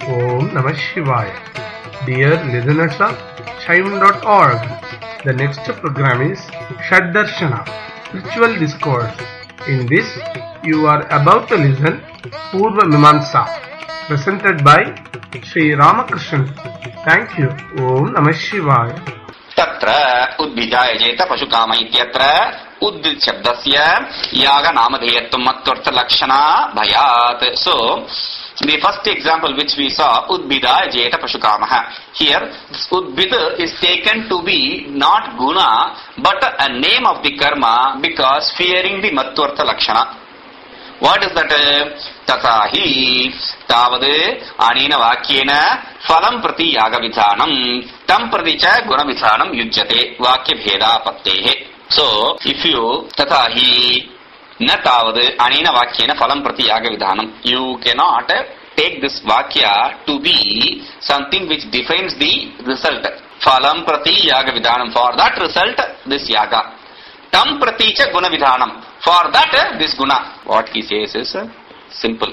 Om Namah Shivaya. Dear listeners of Shaivan.org, the next program is Shaddarshana, Spiritual Discourse. In this, you are about to listen Purva Mimamsa, presented by Sri Ramakrishnan. Thank you. Om Namah Shivaya. तत्र उद्भिदाय जेत पशुकाम इत्यत्र उद्भिद शब्दस्य याग नामधेयत्वं मत्वर्थलक्षणा भयात्. So the first example which we saw, udbida jeta pashukamah. Here this udbid is taken to be not guna but a name of the karma because fearing the matvartha lakshana. What is that? Tatahi tavad anena vakyena phalam prati yaga vidhanam tam prati cha guna vidhanam yujyate vakya bheda pattehe. So if you tatahi na tavad anena vakyena phalam prati yaga vidhanam, you cannot take this vakya to be something which defines the result. Phalam prati yaga vidhanam, for that result this yaga. Tam prati cha guna vidhanam, for that this guna. What he says is simple.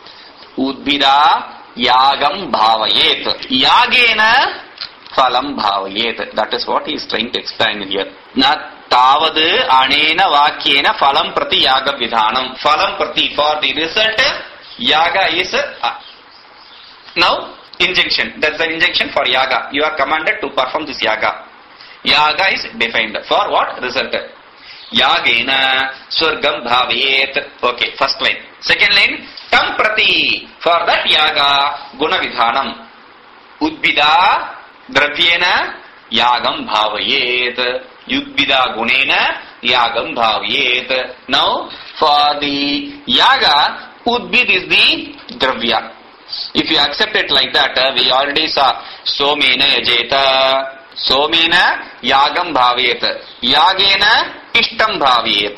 Udbida yagam bhavayet. Yagena phalam bhavayet. That is what he is trying to explain here. Na tavad anena vakyena phalam prati yaga vidhanam. Phalam prati, for the result, yaga is now injunction. That's an injunction for yaga. You are commanded to perform this yaga. Yaga is defined for what? Result. Yagena swargam bhavayet. Okay, first line. Second line, tam prati, for that yaga guna vidhanam. Udbida dravyena yagam bhavayet. Udbida gunena yagam bhavayet. Now for the yaga, udbid is the dravya. If you accept it like that, we already saw somena yajeta. Somena yagam bhavayet. Yagena ishtam bhavayet.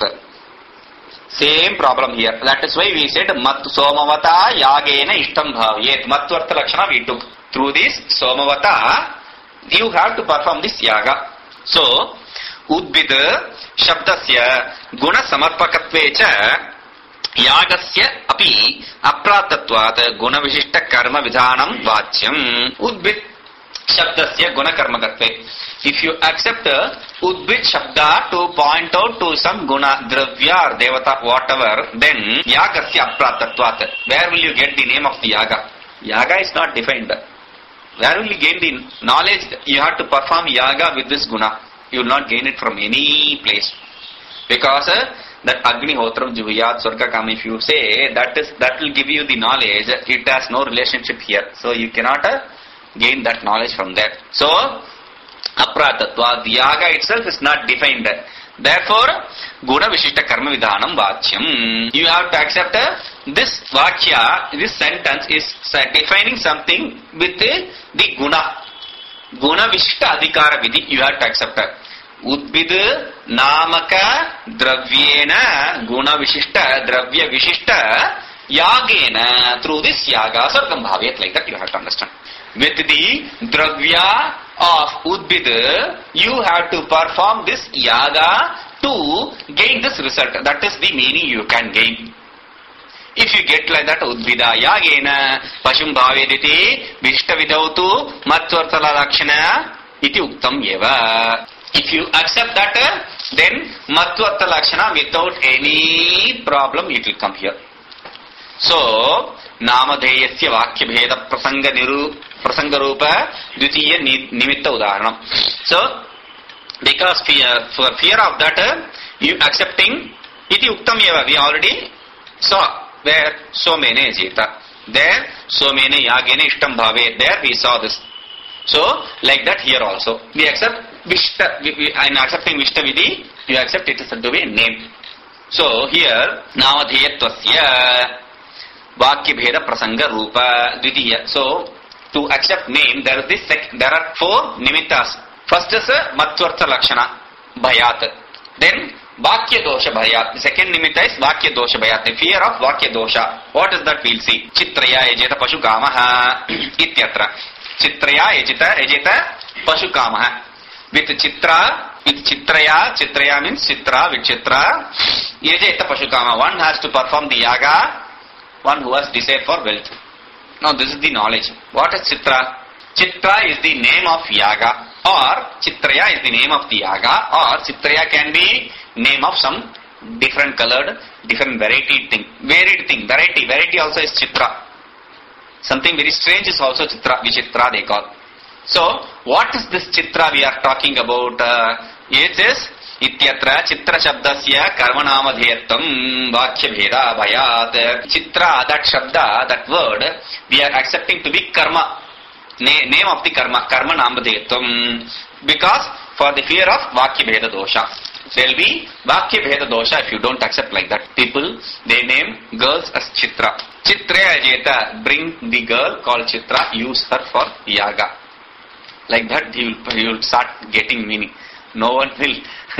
Same problem here. That is why we said mat somavata yagena ishtam bhavayet. Matvartha lakshana we took. Through this somavata, you have to perform this yaga. So, udbid shabdasya guna samarpakatve cha yagasya api apratatvat guna vishishta karma vidhanam vachyam. Udbid shabdasya guna karmakatve. If you accept udbid shabda to point out to some guna, dravya or devata, whatever, then yagasya apratatvat. Where will you get the name of the yaga? Yaga is not defined. Where will you gain the knowledge? You have to perform yaga with this guna. You will not gain it from any place. Because that Agnihotram Juvayat Swarga Kam, if you say that will give you the knowledge, it has no relationship here. So you cannot gain that knowledge from there. So apratatva, the yaga itself is not defined. Therefore, guna vishishta karma vidhanam vachyam. You have to accept this vakya, this sentence is defining something with the guna. Guna vishishta adhikara vidhi, you have to accept. Udbid namaka dravyena guna vishishta dravya vishishta yagena, through this yaga sargam bhavyat, like that you have to understand. With the dravya of udbid, you have to perform this yaga to gain this result. That is the meaning you can gain. If you get like that, udbida yagena pashum bhavediti vishta vidautu matvartala lakshana iti uktam yeva. If you accept that, then matvartha lakshana without any problem it will come here. So namadheyasya vakya bheda prasanga rupa dvitiya nimitta udaharanam. So because for fear of that, you accepting iti uktam yeva, we already saw. Where somene jeta, there somene yagene ishtam bhave, there we saw this. So like that here also we accept vishta. In accepting vishta vidhi, you accept it is to be a name. So here namadheyatvasya vakya bheda prasanga rupa dvitiya. So to accept name, there are four nimittas. First is matvartha lakshana bhayat. Then Vakya dosha bhayat. The second nimitta is Vakya dosha bhayat. The fear of Vakya dosha. What is that? We'll see. Chitraya ejeta pashukamaha ityatra. Chitraya ejeta pashukamaha. With chitraya, chitraya means chitra, with chitra, ejeta pashukama. One has to perform the yaga, one who has desire for wealth. Now this is the knowledge. What is Chitra? Chitra is the name of yaga, or Chitraya is the name of the yaga, or Chitraya can be name of some different colored, different varied thing. Variety also is Chitra. Something very strange is also Chitra, Vichitra they call. So, what is this Chitra we are talking about? It is Ityatra Chitra Shabdasya Karmanamadhyatvam Vakya Bheda Bhayat. Chitra, that Shabda, that word, we are accepting to be Karma. Name of the Karma, Karmanamadhyatvam. Because for the fear of Vakya Bheda Dosha. There will be Vakya Bheda Dosha if you don't accept like that. People, they name girls as Chitra. Chitraya Jeta, bring the girl called Chitra, use her for yaga. Like that, he will start getting meaning. No one will.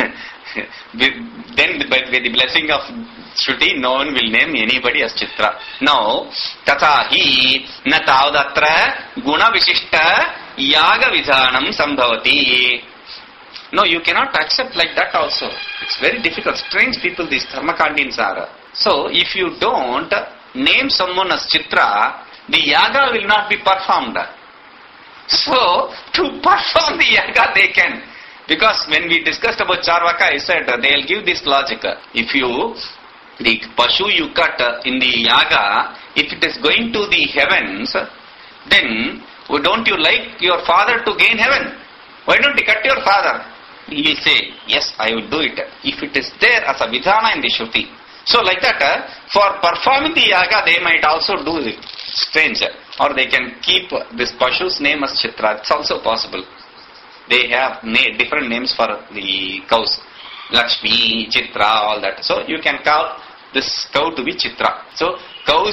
Then, with the blessing of Shruti, no one will name anybody as Chitra. Now, Tathahi na tavdatra guna vishishta yaga vidhanam sambhavati. No, you cannot accept like that also. It's very difficult. Strange people these Dharmakandins are. So, if you don't name someone as Chitra, the yaga will not be performed. So, to perform the yaga they can. Because when we discussed about Charvaka, I said they will give this logic. If the Pashu you cut in the yaga, if it is going to the heavens, then don't you like your father to gain heaven? Why don't you cut your father? He will say, yes, I will do it. If it is there as a vidhana in the Shruti. So like that, for performing the yaga, they might also do it strange. Or they can keep this Pashu's name as Chitra. It's also possible. They have different names for the cows. Lakshmi, Chitra, all that. So you can call this cow to be Chitra. So cows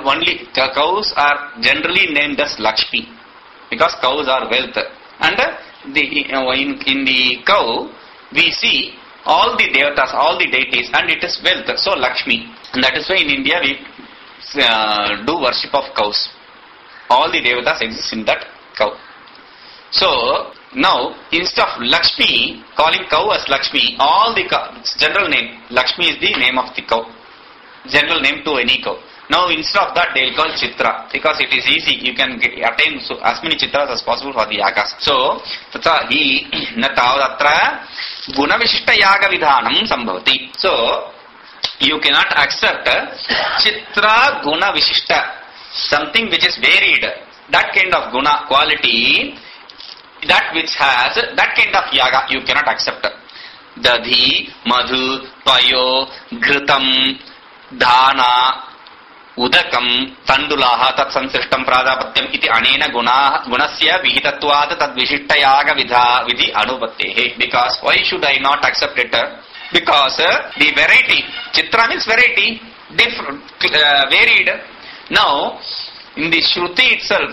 are generally named as Lakshmi. Because cows are wealth. And in the cow, we see all the devatas, all the deities, and it is wealth. So Lakshmi. And that is why in India we do worship of cows. All the devatas exist in that cow. So, now, instead of Lakshmi, calling cow as Lakshmi, all the general name, Lakshmi is the name of the cow. General name to any cow. Now, instead of that, they will call Chitra, because it is easy. You can attain as many Chitras as possible for the yagas. So, Tathahi na tavdatra guna vishishta yaga vidhanam sambhavati. So, you cannot accept Chitra guna vishishta, something which is varied, that kind of guna, quality, that which has that kind of yaga, you cannot accept. Dadhi, madhu, payo, ghritam, dhana, udakam, tandulaha, tat sansrishtam prajapatyam iti anena gunasya vihitatvat tad vishishta yaga vidhi anupattehe. Because why should I not accept it? Because the variety, Chitra means variety, different, varied. Now, in the Shruti itself,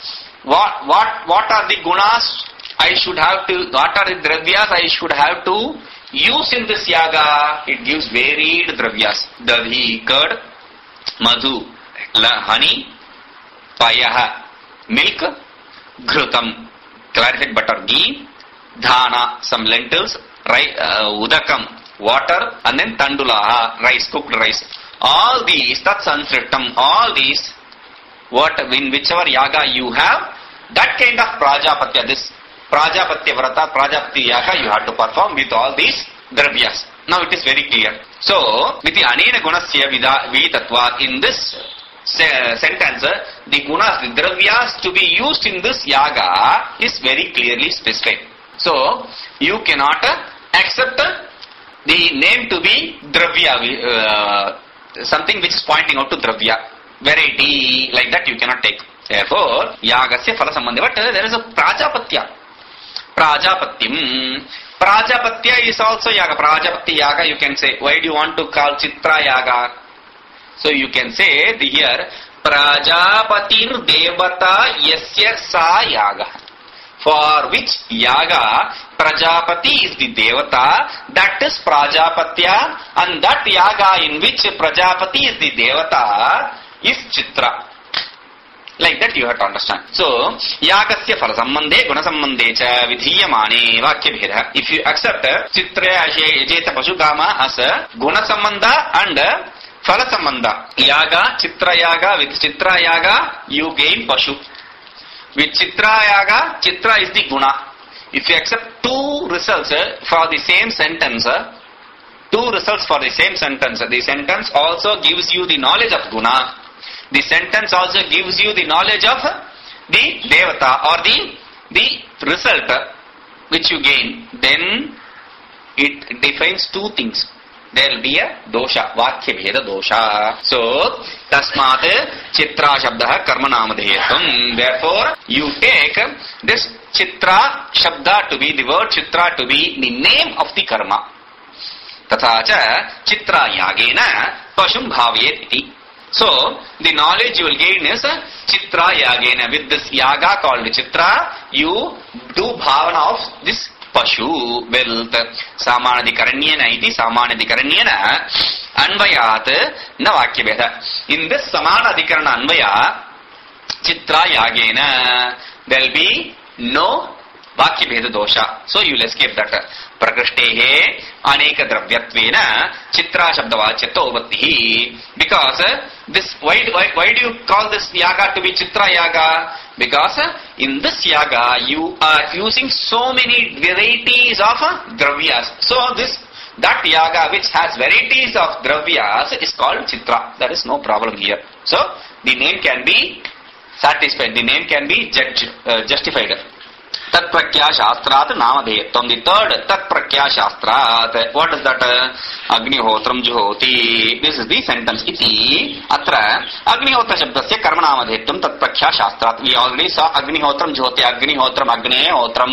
what are the gunas I should have to, what are the dravyas I should have to use in this yaga? It gives varied dravyas. Dadhi, curd, madhu, honey, payaha, milk, ghrutam, clarified butter, ghee, dhana, some lentils, udakam, water, and then tandulaha, rice, cooked rice. All these, that's ansritam, all these, in whichever yaga you have, that kind of prajapatya, this prajapatya vrata, prajapati yaga, you have to perform with all these dravyas. Now it is very clear. So, with the anena gunasya vitatvat, in this sentence, the gunas, the dravyas to be used in this yaga is very clearly specified. So, you cannot accept the name to be dravya, something which is pointing out to dravya. Variety, like that you cannot take. Therefore, yagasya phala sambandha. But there is a prajapatya. Prajapatyam. Prajapatya is also yaga. Prajapati yaga, you can say. Why do you want to call Chitra yaga? So you can say here, Prajapatir devata yasya sa yaga. For which yaga, Prajapati is the devata, that is Prajapatya, and that yaga in which Prajapati is the devata is Chitra. Like that you have to understand. So, yagasya phala sambandhe guna sambandhe cha vidhiyamane vakya bheda. If you accept Chitra ajeta pasukama as guna sambandha and Phala sambandha. Yaga, Chitra Yaga, with Chitra Yaga, you gain Pashu. With Chitra Yaga, Chitra is the Guna. If you accept two results for the same sentence, the sentence also gives you the knowledge of Guna. The sentence also gives you the knowledge of the Devata or the result which you gain. Then it defines two things. There will be a dosha, vakya bheda dosha. So, tasmat chitra shabdah karma namadheyatvam. Therefore, you take this chitra shabda to be, the word chitra to be the name of the karma. Tatha cha chitra yagena pashum bhavayet iti. So, the knowledge you will gain is chitra yagena. With this yaga called chitra, you do bhavana of this Pashu, wealth. Samanadikaranyena iti samanadikaranyena anvayat na vakya bheda. In this samanadikarana anvaya chitra yagena, there will be no vakya bheda dosha. So you will escape that. Prakrishtehe aneka dravyatvena chitra shabdavachyato upattihi. Because this, why do you call this yaga to be chitra yaga? Because in this yaga you are using so many varieties of dravyas. So that yaga which has varieties of dravyas is called chitra. There is no problem here. So the name can be satisfied. The name can be justified. Tat prakya shastrat namadheyatvam. The third, tat prakya shastrat. What is that? Agnihotram juhoti. This is the sentence. Iti atra agnihotra shabdasya karma namadheyatvam tat prakya shastrat. We already saw agnihotram juhoti. Agnihotram agnehotram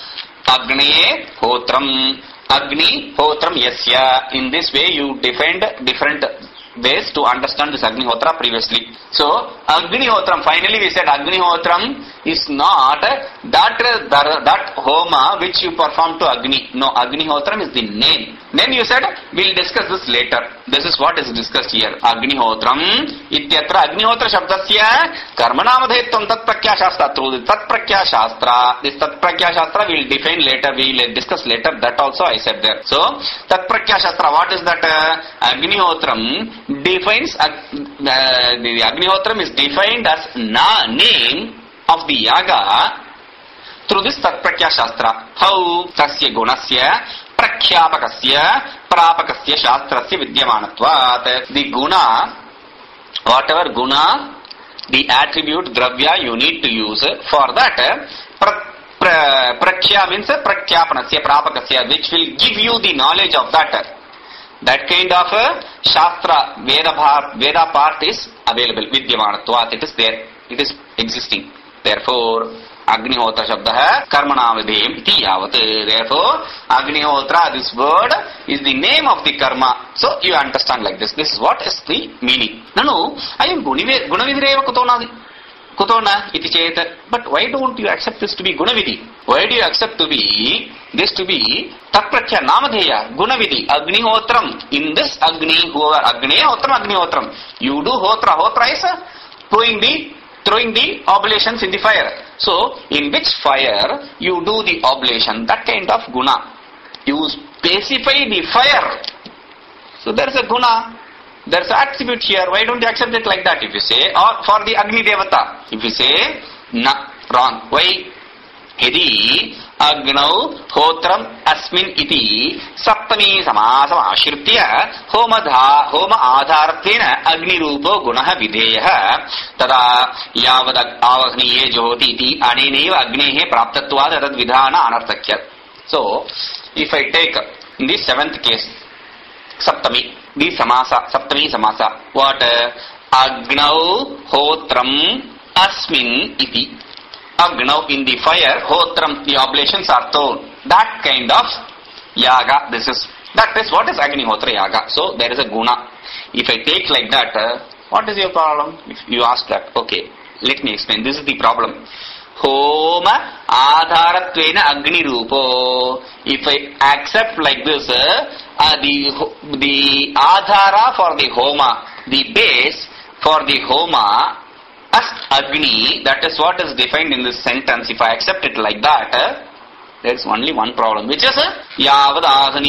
agnihotram yasya. In this way you defined different ways to understand this Agnihotra previously. So Agnihotram, finally we said Agnihotram is not that homa which you perform to Agni. No, Agnihotram is the name. Then you said we'll discuss this later. This is what is discussed here. Agnihotram ityatra Agnihotra shabdasya karmanamadhetvam tat prakya shastra. Through the tat prakya shastra, this tat prakya shastra we'll define later, we'll discuss later. That also I said there. So tat prakya shastra, what is that? Agnihotram defines the Agnihotram is defined as name of the yaga through this Tatprakya Shastra. How? Tasya gunasya prakhyapakasya prapakasya shastrasya vidyamanatvat. The guna, whatever guna, the attribute dravya you need to use for that prakhya means prakhyapanasya prapakasya, which will give you the knowledge of that. That kind of shastra, Veda part is available. Vidyamanatvat, it is there. It is existing. Therefore, Agnihotra Shabdaha Karmanavadhim iti yavat. Therefore, Agnihotra, this word is the name of the karma. So, you understand like this. This is what is the meaning. Nanu, I am Gunavidreva Kutona iti chet. But why don't you accept this to be Gunavidhi? Why do you accept this to be Tatprakya Namadheya, Gunavidhi, Agnihotram? In this Agni, whoever Agnihotram, you do Hotra. Hotra is throwing the oblations in the fire. So, in which fire you do the oblation, that kind of guna. You specify the fire. So, there is a guna. There is an attribute here. Why don't you accept it like that? If you say, or for the Agni Devata. If you say, na, wrong. Why? Yadi Agnau Hotram Asmin iti Saptami Samasam Ashritya Homa Adharatvena Agni Rupo Gunaha Videha Tada Yavad Avagniye Jyoti iti Aneneva Agnehe Praptatvad Tad Vidhana Anartakyat. So, if I take in the seventh case, Saptami, the Samasa, Saptami Samasa, what? Agnau Hotram Asmin iti. Agnau, in the fire, Hotram, the oblations are thrown. That kind of yaga, that is what is Agnihotra yaga. So, there is a guna. If I take like that, what is your problem? If you ask that, okay, let me explain. This is the problem. Homa Adharatvena Agni Rupo. If I accept like this, the Adhara for the Homa, the base for the Homa, as Agni, that is what is defined in this sentence. If I accept it like that, There is only one problem, which is Yavad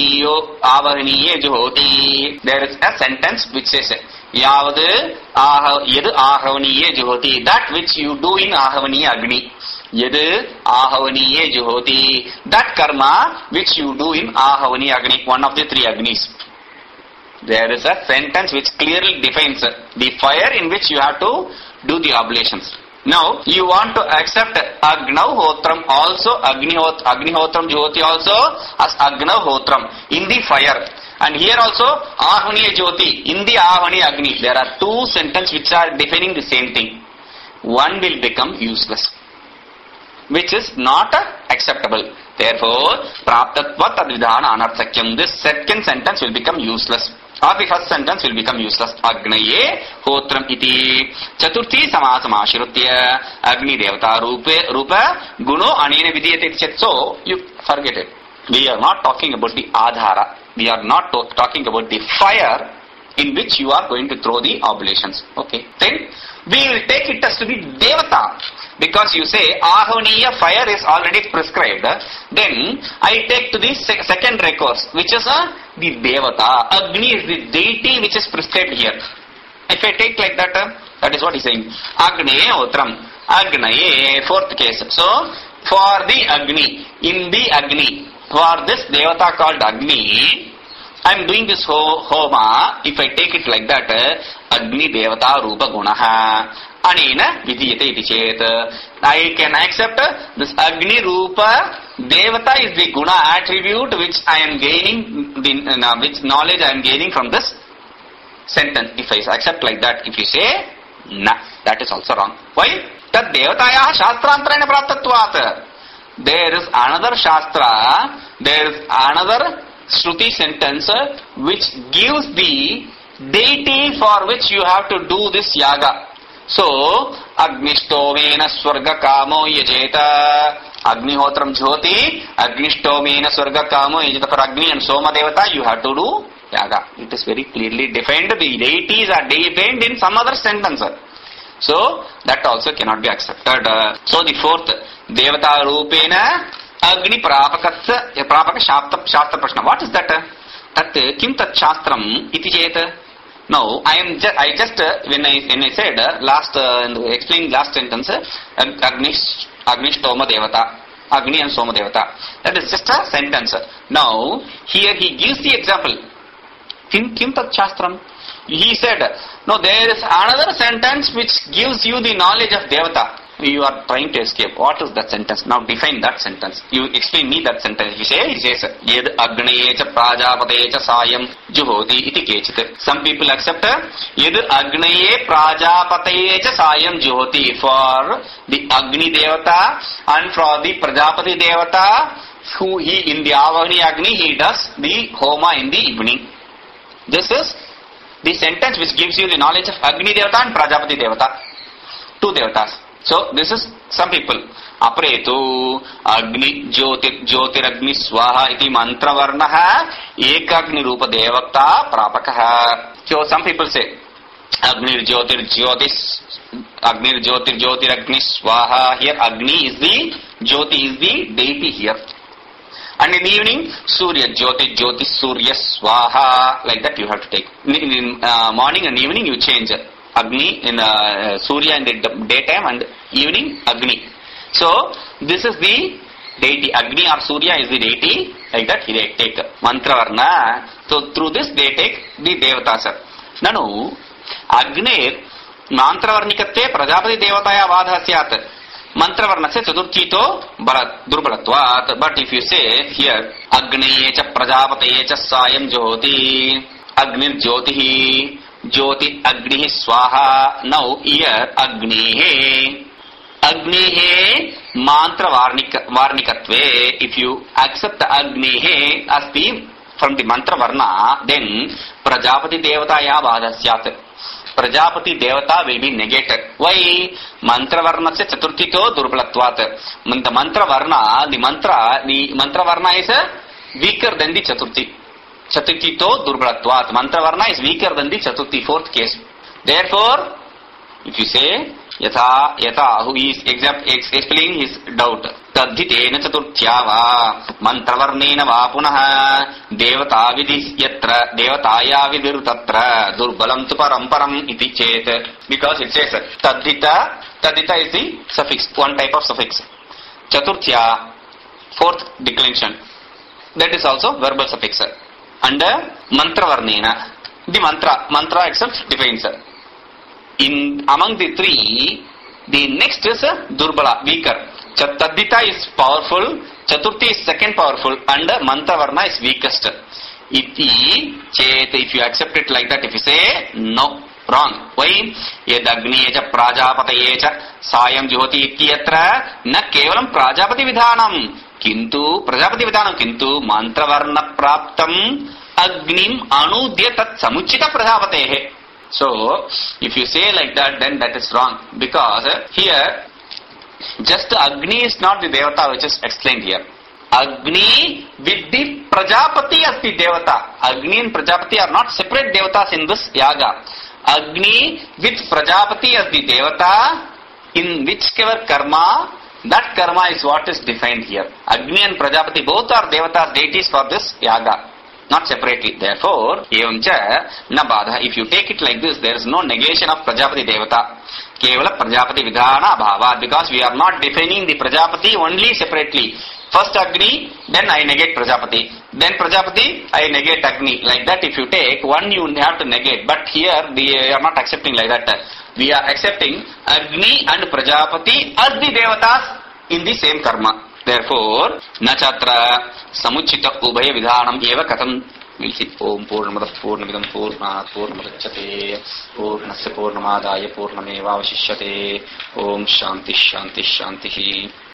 Avahaniye Juhoti. There is a sentence which says Yavad Yad Ahavaniye Juhoti. That which you do in Ahavaniye Agni. Yad Ahavaniye Juhoti. That karma which you do in Ahavaniye Agni. One of the three Agnis. There is a sentence which clearly defines the fire in which you have to do the oblations. Now, you want to accept Agnavhotram also, Agnihotram Jyoti also as Agnavhotram in the fire. And here also, Ahvaniya Jyoti in the Ahvaniya Agni. There are two sentences which are defining the same thing. One will become useless, which is not acceptable. Therefore, Praptatva Tadvidhana Anarthakyam. This second sentence will become useless. Or the first sentence will become useless. Agnaye hotram iti chaturthi samasamashirutya agni devata rupa guno anena vidiyate chet. So, you forget it. We are not talking about the adhara. We are not talking about the fire in which you are going to throw the oblations. Okay. Then, we will take it as to be devata. Because you say Ahvaniya fire is already prescribed, then I take to the second recourse, which is the devata. Agni is the deity which is prescribed here. If I take like that, that is what he is saying. Agnaye otram. Agnaye, fourth case. So, for the Agni, in the Agni, for this devata called Agni, I am doing this homa. If I take it like that, Agni devata rupa gunaha. Anena vidiyate iti chet. I can accept this Agni Rupa Devata is the guna attribute which I am gaining, which knowledge I am gaining from this sentence. If I accept like that, if you say, nah, that is also wrong. Why? Tad Devataya Shastrantarena Praptatvat. There is another Shastra, there is another Shruti sentence which gives the deity for which you have to do this yaga. So, Agnistomena Swarga Kamo Yajeta, Agnihotram Jyoti, Agnistomena Swarga Kamo Yajeta. For Agni and Soma Devata, you have to do yaga. It is very clearly defined. The deities are defined in some other sentence. So, that also cannot be accepted. So, the fourth, Devata Rupena Agni Prapaka Shastra Prashna. What is that? Tat Kim Tat Shastram Iti Cheta. Now, I just when I said explaining last sentence, Agni Stoma Devata, Agni and Soma Devata. That is just a sentence. Now, here he gives the example. Kim Tat Shastram. He said, no, there is another sentence which gives you the knowledge of Devata. You are trying to escape. What is that sentence? Now define that sentence. You explain me that sentence. He says, Yed Agnaye cha Prajapate cha Sayam Juhoti iti kechit. Some people accept Yed Agnaye Prajapate cha Sayam Juhoti. For the Agni Devata and for the Prajapati Devata, who he in the Avahani Agni, he does the Homa in the evening. This is the sentence which gives you the knowledge of Agni Devata and Prajapati Devata. Two Devatas. So, this is some people. Apretu Agni Jyotiragni Swaha iti mantra varnaha ekagni rupa devata prapakaha. So, some people say Agni Jyotiragni Swaha. Here Agni is the Jyoti is the deity here. And in the evening, Surya Jyoti Surya Swaha. Like that you have to take. In morning and evening you change Agni in Surya in the daytime and evening Agni. So, this is the deity. Agni or Surya is the deity. Like that they take mantra varna. So, through this they take the devatas. Nanu, Agni mantra varnikate prajapati devataya vadha syat. Mantra varna se chaturthito durbalatvat. But if you say here, Agni cha prajapati cha sayam jyoti, Agni jyotihi, Jyoti Agni Swaha. Now here Agni mantra varnikatve. If you accept Agni as the from the mantra varna, then Prajapati Devataya Vadasyat. Prajapati Devata will be negated. Why? Mantra varna se chaturthito durbalatvat. The mantra varna, the mantra varna is weaker than the chaturthi. Chaturthito durbalatvat. Mantra varna is weaker than the chaturthi, fourth case. Therefore, if you say Yatha, who is explaining his doubt. तद्धितेन चतुर्थ्या वा मंत्रवर्णेन वा पुनः देवता विधि यत्र देवताया विधिर तत्र दुर्बलं तु परम इति चेत because it says tadhita is the suffix, one type of suffix. Chaturthya, fourth declension, that is also verbal suffix. Under mantra varnena, the mantra itself defines. In among the three, the next is durbala, weaker. Tadhita is powerful, Chaturthi is second powerful, and mantra varna is weakest. Iti chet, if you accept it like that, if you say no, wrong. Why? Yad agniyecha prajapatayecha sayam jyoti ityatra na kevalam prajapati vidhanam kintu prajapati vidhanam kintu mantra varna praptam agnim anudya tat samuchita prajapatehe. So if you say like that, then that is wrong, because here just Agni is not the devata which is explained here. Agni with the Prajapati as the devata. Agni and Prajapati are not separate devatas in this yaga. Agni with Prajapati as the devata, in whichever karma, that karma is what is defined here. Agni and Prajapati both are devatas, deities for this yaga, not separately. Therefore, evamcha na badha. If you take it like this, there is no negation of Prajapati devata. Kevala Prajapati vidhana bhava, because we are not defining the Prajapati only separately. First Agni, then I negate Prajapati. Then Prajapati, I negate Agni. Like that, if you take one, you have to negate. But here, we are not accepting like that. We are accepting Agni and Prajapati as the devatas in the same karma. Therefore, nachatra samuchita ubhaya vidhanam eva katham. We'll see. Om Purnamada Purnamidam Purnat Purnamudachyate Purnasya Purnamadaya Purnameva Vashishyate. Om Shanti Shanti Shanti.